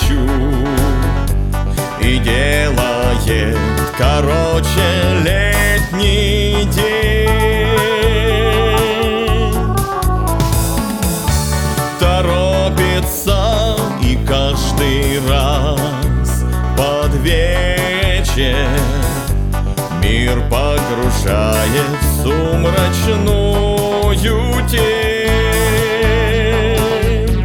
ночью и делает короче летний день. Торопится и каждый раз под вечер мир погружает в сумрачную тень.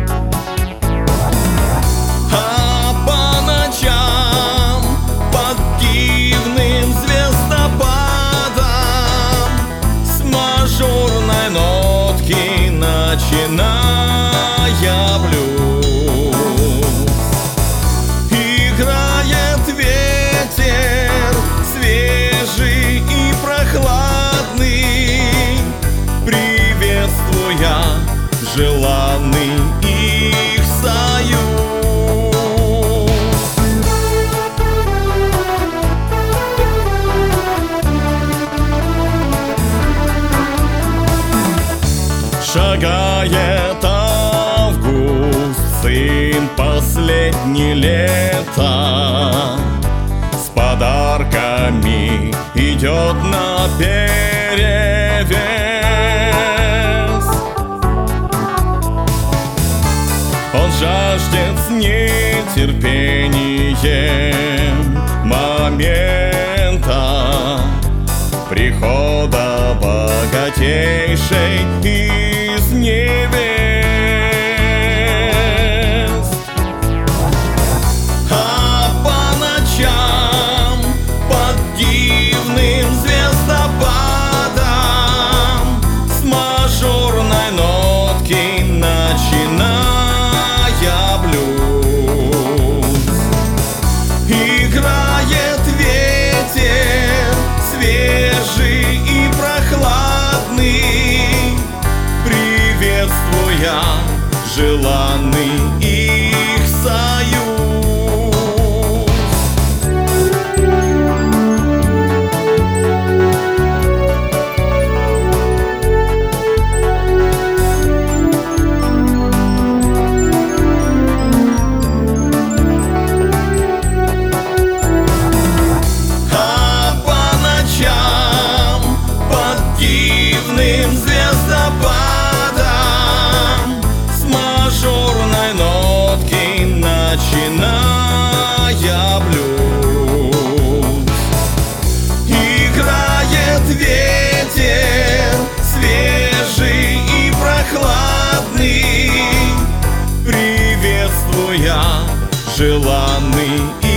А по ночам под дивным звездопадом с мажорной нотки начиная блюз играет ветер свежий и прохладный, приветствуя желанный их союз. Шагает август, сын последнее лето, с подарками идет на перевес. Он жаждет с нетерпением момента прихода богатейшей из невест. А по ночам под дивным звездопадом с мажорной нотки начиная блюз играет ветер свежий и прохладный, приветствуя желанный их союз. Звездопадом с мажорной нотки начиная блюз играет ветер свежий и прохладный, приветствуя желанный